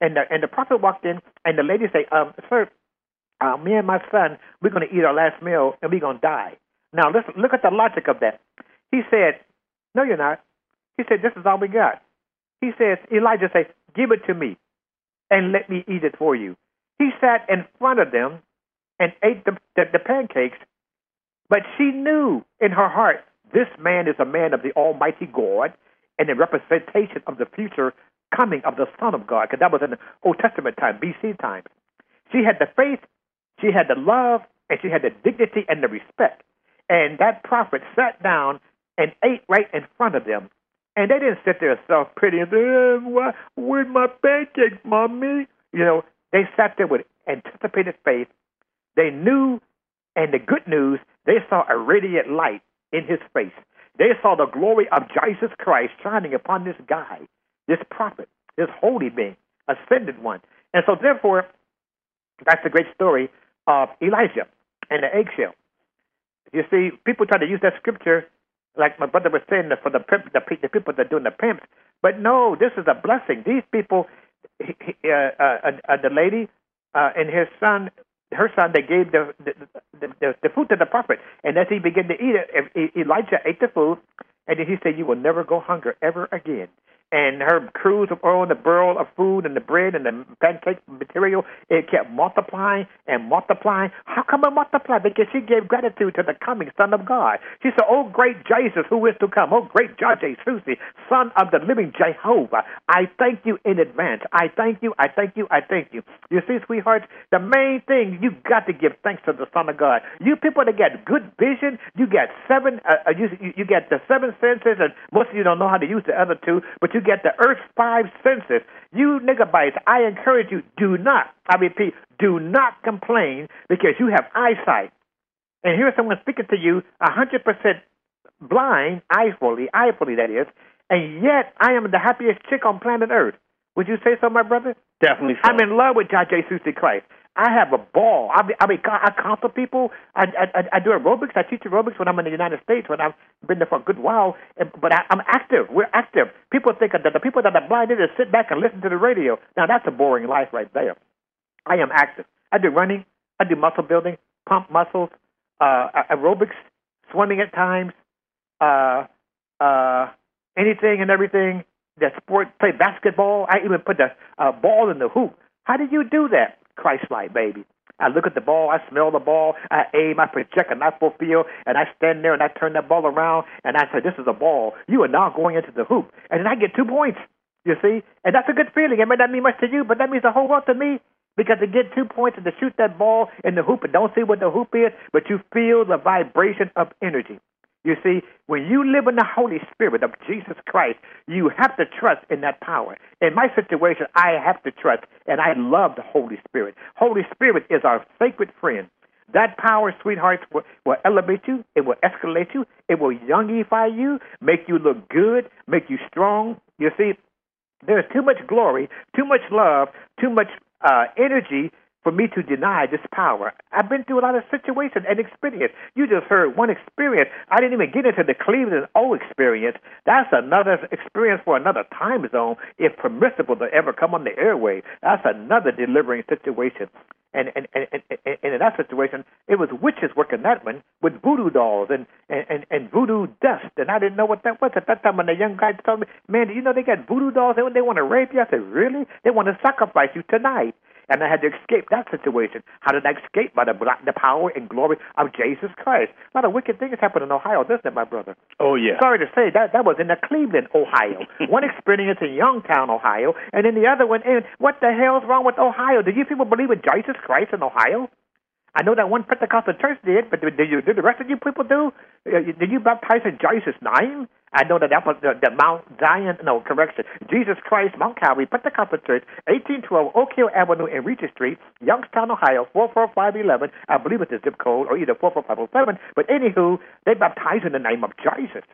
And the prophet walked in, and the lady said, sir, me and my son, we're going to eat our last meal, and we're going to die. Now, listen, look at the logic of that. He said, no, you're not. He said, this is all we got. He says, Elijah said, give it to me, and let me eat it for you. He sat in front of them and ate the pancakes, but she knew in her heart, this man is a man of the Almighty God and a representation of the future coming of the Son of God, because that was in the Old Testament time, BC times. She had the faith, she had the love, and she had the dignity and the respect. And that prophet sat down and ate right in front of them. And they didn't sit there self-pity and say, where's my pancakes, Mommy? You know, they sat there with anticipated faith. They knew, and the good news, they saw a radiant light in his face. They saw the glory of Jesus Christ shining upon this guy, this prophet, this holy being, ascended one. And so therefore, that's the great story of Elijah and the eggshell. You see, people try to use that scripture, like my brother was saying, for the people that are doing the pimps. But no, this is a blessing. These people, the lady and her son, they gave the food to the prophet. And as he began to eat it, Elijah ate the food, and then he said, you will never go hungry ever again. And her cruise of oil and the barrel of food and the bread and the pancake material, it kept multiplying and multiplying. How come it multiplied? Because she gave gratitude to the coming Son of God. She said, oh, great Jesus, who is to come. Oh, great Judge Susi, Son of the living Jehovah. I thank you in advance. I thank you, I thank you, I thank you. You see, sweethearts, the main thing, you got to give thanks to the Son of God. You people that get good vision, you get you get the seven senses, and most of you don't know how to use the other two, but you get the earth's five senses. You niggabites, I encourage you, do not complain, because you have eyesight. And here's someone speaking to you 100% blind, eyefully that is, and yet I am the happiest chick on planet Earth. Would you say so, my brother? Definitely so. I'm in love with Judge Jesus Christ. I have a ball. I counsel people. I do aerobics. I teach aerobics when I'm in the United States, when I've been there for a good while. But I'm active. We're active. People think that the people that are blind, they just sit back and listen to the radio. Now, that's a boring life right there. I am active. I do running. I do muscle building, pump muscles, aerobics, swimming at times, anything and everything. The sport, play basketball. I even put the ball in the hoop. How do you do that? Christ-like, baby. I look at the ball, I smell the ball, I aim, I project a knife field, and I stand there and I turn that ball around, and I say, this is a ball. You are now going into the hoop. And then I get 2 points, you see? And that's a good feeling. It may not mean much to you, but that means the whole world to me, because to get 2 points and to shoot that ball in the hoop and don't see what the hoop is, but you feel the vibration of energy. You see, when you live in the Holy Spirit of Jesus Christ, you have to trust in that power. In my situation, I have to trust, and I love the Holy Spirit. Holy Spirit is our sacred friend. That power, sweethearts, will elevate you. It will escalate you. It will youngify you, make you look good, make you strong. You see, there's too much glory, too much love, too much energy for me to deny this power. I've been through a lot of situations and experience. You just heard one experience. I didn't even get into the Cleveland O experience. That's another experience for another time zone, if permissible to ever come on the airway. That's another delivering situation. And in that situation, it was witches working that one with voodoo dolls and voodoo dust. And I didn't know what that was at that time when the young guy told me, man, do you know they got voodoo dolls and they want to rape you? I said, really? They want to sacrifice you tonight. And I had to escape that situation. How did I escape? By the power and glory of Jesus Christ. A lot of wicked things happen in Ohio, doesn't it, my brother? Oh, yeah. Sorry to say, that was in Cleveland, Ohio. One experience in Youngtown, Ohio, and then the other one in, what the hell's wrong with Ohio? Do you people believe in Jesus Christ in Ohio? I know that one Pentecostal church did, but did the rest of you people do? Did you baptize in Jesus' name? I know that was the Mount Zion, Jesus Christ, Mount Calvary, Pentecostal Church, 1812 Oak Hill Avenue in Regent Street, Youngstown, Ohio, 44511. I believe it's the zip code, or either 44507. But anywho, they baptize in the name of Jesus.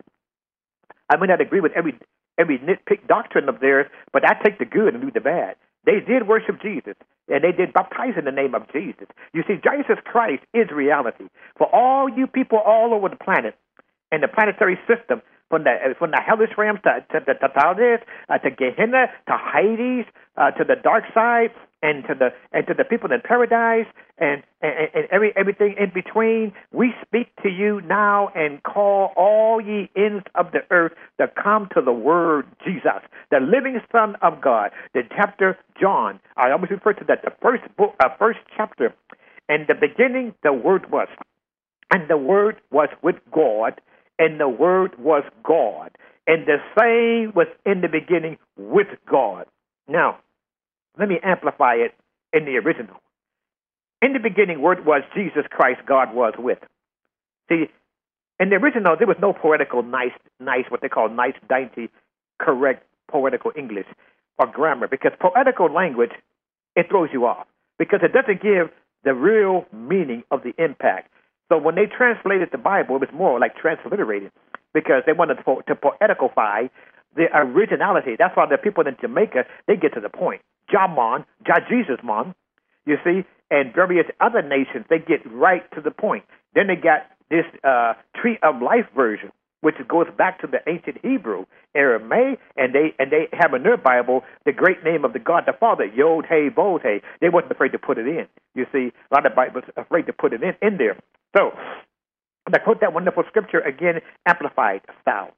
I may not agree with every nitpick doctrine of theirs, but I take the good and leave the bad. They did worship Jesus, and they did baptize in the name of Jesus. You see, Jesus Christ is reality. For all you people all over the planet and the planetary system, from the hellish realms to Tartarus, to Gehenna, to Hades, to the dark side, and to the people in paradise, and everything in between. We speak to you now and call all ye ends of the earth to come to the word Jesus, the living Son of God. The chapter John, I always refer to that, the first chapter. In the beginning, the Word was, and the Word was with God, and the Word was God, and the same was in the beginning with God. Now, let me amplify it in the original. In the beginning, Word was Jesus Christ, God was with. See, in the original, there was no poetical, nice, what they call nice, dainty, correct poetical English or grammar, because poetical language, it throws you off, because it doesn't give the real meaning of the impact. So when they translated the Bible, it was more like transliterated, because they wanted to poeticify the originality. That's why the people in Jamaica, they get to the point. Jamon, Jesus Mon, you see, and various other nations, they get right to the point. Then they got this Tree of Life version, which goes back to the ancient Hebrew, Aramaic, and they have in their Bible the great name of the God the Father, Yod Hey Vod Hey. They wasn't afraid to put it in. You see, a lot of Bibles are afraid to put it in there. So, I quote that wonderful scripture again, amplified style.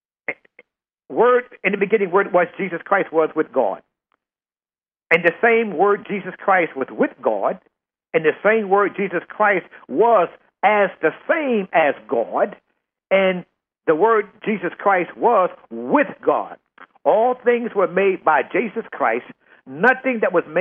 Word in the beginning, Word was Jesus Christ was with God, and the same Word Jesus Christ was with God, and the same Word Jesus Christ was as the same as God, and the Word Jesus Christ was with God. All things were made by Jesus Christ. Nothing that was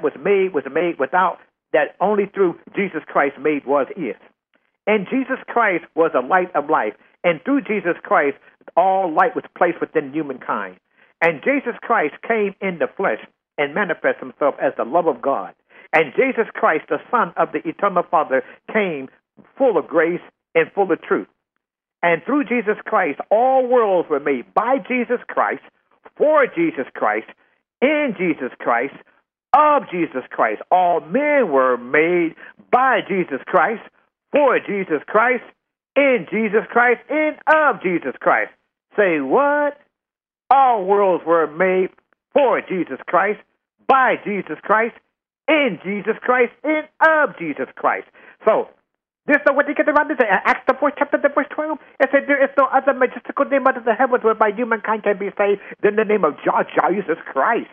made without that. Only through Jesus Christ made was is. And Jesus Christ was a light of life. And through Jesus Christ, all light was placed within humankind. And Jesus Christ came in the flesh and manifested himself as the love of God. And Jesus Christ, the Son of the Eternal Father, came full of grace and full of truth. And through Jesus Christ, all worlds were made by Jesus Christ, for Jesus Christ, in Jesus Christ, of Jesus Christ. All men were made by Jesus Christ, for Jesus Christ, in Jesus Christ, and of Jesus Christ. Say what? All worlds were made for Jesus Christ, by Jesus Christ, in Jesus Christ, and of Jesus Christ. So, there's no way to get around this. Acts the 4th chapter, the verse 12. It said, there is no other majestical name under the heavens whereby humankind can be saved than the name of Jesus Christ.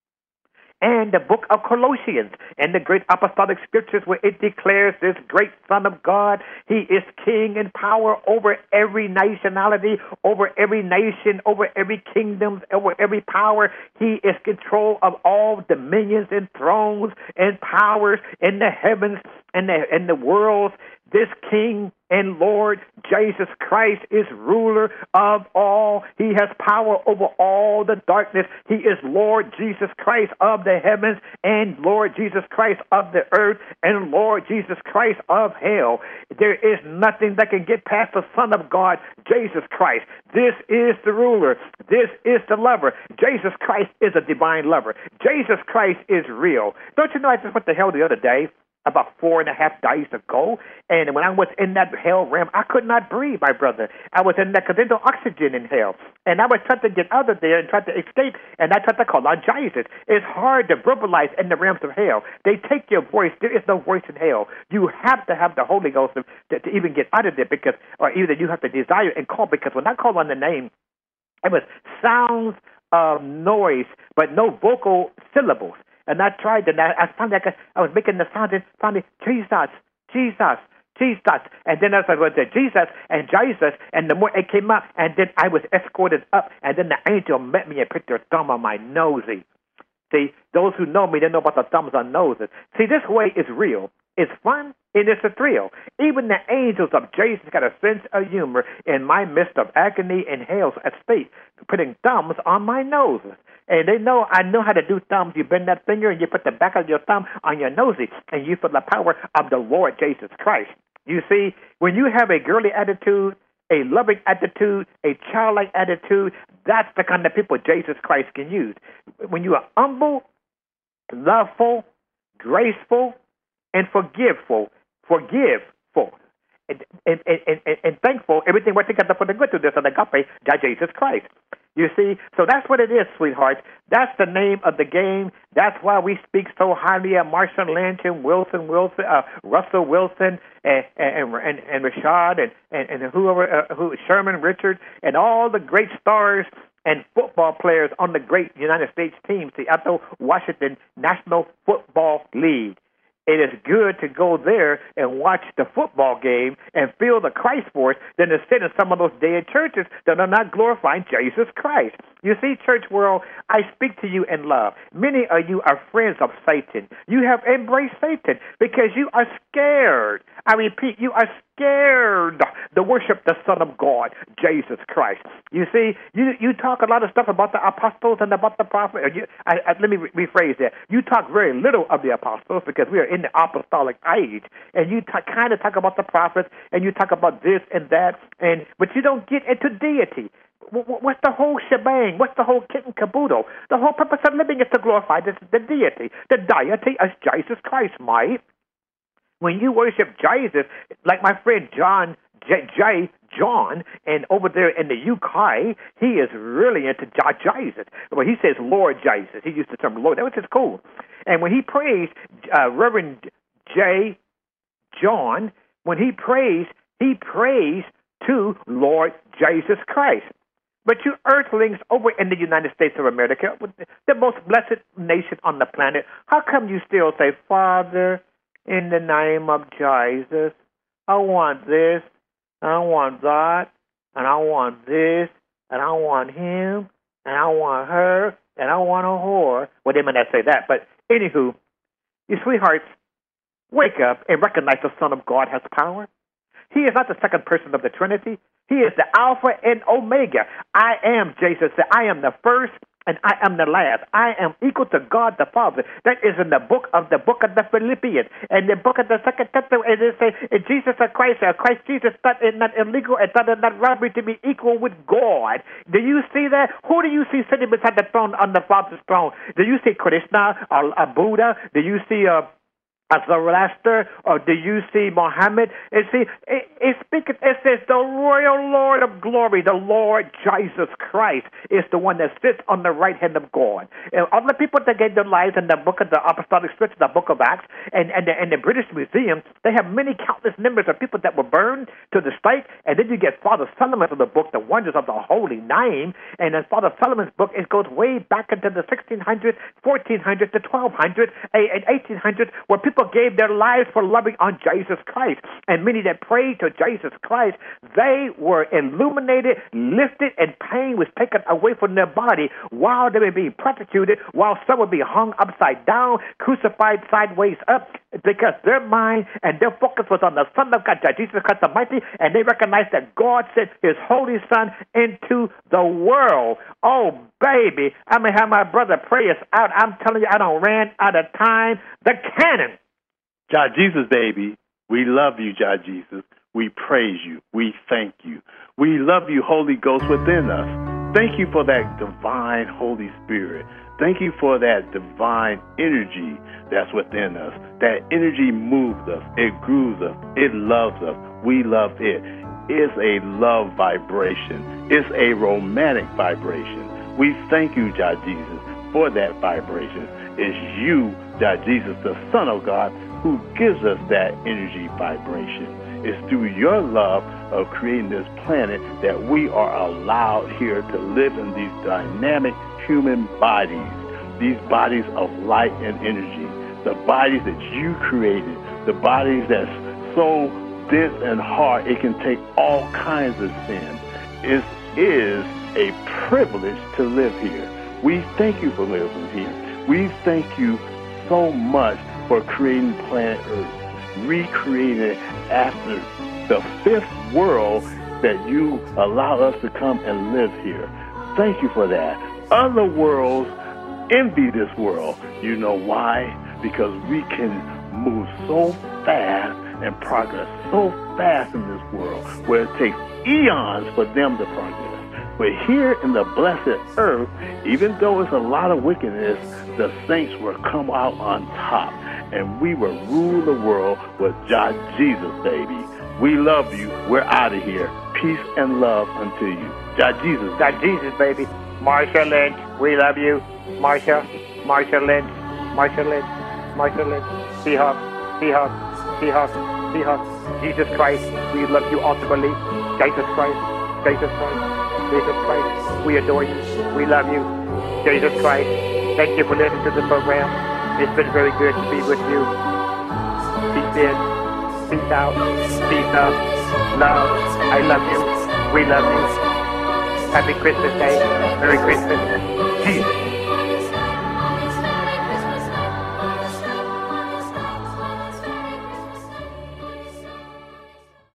And the book of Colossians and the great apostolic scriptures where it declares this great Son of God, he is king in power over every nationality, over every nation, over every kingdom, over every power. He is control of all dominions and thrones and powers in the heavens and the worlds. This King and Lord Jesus Christ is ruler of all. He has power over all the darkness. He is Lord Jesus Christ of the heavens and Lord Jesus Christ of the earth and Lord Jesus Christ of hell. There is nothing that can get past the Son of God, Jesus Christ. This is the ruler. This is the lover. Jesus Christ is a divine lover. Jesus Christ is real. Don't you know, I just went to hell the other day, about 4.5 days ago, and when I was in that hell realm, I could not breathe, my brother. I was in that because there's no oxygen in hell, and I was trying to get out of there and trying to escape, and I tried to call on Jesus. It's hard to verbalize in the realms of hell. They take your voice. There is no voice in hell. You have to have the Holy Ghost to even get out of there, because, or either you have to desire and call, because when I call on the name, it was sounds of noise, but no vocal syllables. And I tried, and I found like I was making the sound, and found it, Jesus, Jesus, Jesus. And then as I went to Jesus, and the more it came out, and then I was escorted up, and then the angel met me and put their thumb on my nosy. See, those who know me, they know about the thumbs on noses. See, this way is real. It's fun, and it's a thrill. Even the angels of Jesus got a sense of humor in my midst of agony and hell's state, putting thumbs on my noses. And they know I know how to do thumbs. You bend that finger and you put the back of your thumb on your nosy, and you feel the power of the Lord Jesus Christ. You see, when you have a girly attitude, a loving attitude, a childlike attitude, that's the kind of people Jesus Christ can use. When you are humble, loveful, graceful, and forgiveful, and thankful everything works together for the good to this and agape, Jesus Christ. You see, so that's what it is, sweetheart. That's the name of the game. That's why we speak so highly of Marshawn Lynch and Russell Wilson, and Rashad and whoever, Sherman Richard, and all the great stars and football players on the great United States team, Seattle Washington National Football League. It is good to go there and watch the football game and feel the Christ force than to sit in some of those dead churches that are not glorifying Jesus Christ. You see, church world, I speak to you in love. Many of you are friends of Satan. You have embraced Satan because you are scared. I repeat, you are scared to worship the Son of God, Jesus Christ. You see, you talk a lot of stuff about the apostles and about the prophets. Let me rephrase that. You talk very little of the apostles because we are in the apostolic age, and you kind of talk about the prophets, and you talk about this and that, but you don't get into deity. What's the whole shebang? What's the whole kit and caboodle? The whole purpose of living is to glorify the deity. The deity is Jesus Christ, mate. When you worship Jesus, like my friend John, and over there in the UK, he is really into Jesus. Well, he says Lord Jesus. He used the term Lord. That was just cool. And when he prays, Reverend J. John, when he prays to Lord Jesus Christ. But you earthlings over in the United States of America, the most blessed nation on the planet, how come you still say, Father, in the name of Jesus, I want this, I want that, and I want this, and I want him, and I want her, and I want a whore. Well, they might not say that, but anywho, you sweethearts, wake up and recognize the Son of God has power. He is not the second person of the Trinity. He is the Alpha and Omega. I am, Jesus said, I am the first and I am the last. I am equal to God the Father. That is in the book of the Philippians. And the book of the second chapter, it says, Jesus Christ Jesus, that is not illegal, and that is not robbery to be equal with God. Do you see that? Who do you see sitting beside the throne on the Father's throne? Do you see Krishna or Buddha? Do you see Zoroaster, or do you see Muhammad? And see, it says the royal Lord of glory, the Lord Jesus Christ, is the one that sits on the right hand of God. And all the people that gave their lives in the book of the Apostolic Scriptures, the book of Acts, and the British Museum, they have many countless numbers of people that were burned to the stake. And then you get Father Solomon's book, The Wonders of the Holy Name. And in Father Solomon's book, it goes way back into the 1600s, 1400s, to 1200s, and 1800s, where people gave their lives for loving on Jesus Christ. And many that prayed to Jesus Christ, they were illuminated, lifted, and pain was taken away from their body while they were being persecuted, while some would be hung upside down, crucified sideways up, because their mind and their focus was on the Son of God, Jesus Christ Almighty, and they recognized that God sent His Holy Son into the world. Oh, baby, I'm going to have my brother pray us out. I'm telling you, I don't ran out of time. The cannon. God Jesus, baby, we love you, God Jesus. We praise you. We thank you. We love you, Holy Ghost, within us. Thank you for that divine Holy Spirit. Thank you for that divine energy that's within us. That energy moves us. It grooves us. It loves us. We love it. It's a love vibration. It's a romantic vibration. We thank you, God Jesus, for that vibration. It's you, God Jesus, the Son of God, who gives us that energy vibration. It's through your love of creating this planet that we are allowed here to live in these dynamic human bodies, these bodies of light and energy, the bodies that you created, the bodies that's so dense and hard it can take all kinds of sin. It is a privilege to live here. We thank you for living here. We thank you so much for creating planet Earth, recreating it after the fifth world that you allow us to come and live here. Thank you for that. Other worlds envy this world. You know why? Because we can move so fast and progress so fast in this world where it takes eons for them to progress. But here in the blessed earth, even though it's a lot of wickedness, the saints will come out on top. and we will rule the world with Jesus, baby. We love you. We're out of here. Peace and love unto you. Jesus. Jesus, baby. Marsha Lynch, we love you. Marsha Lynch. Seahawk. Jesus Christ, we love you ultimately. Jesus Christ. We adore you. We love you. Jesus Christ. Thank you for listening to the program. It's been very good to be with you. Peace in. Peace out. Peace up. Love. I love you. We love you. Happy Christmas Day. Merry Christmas. Jesus.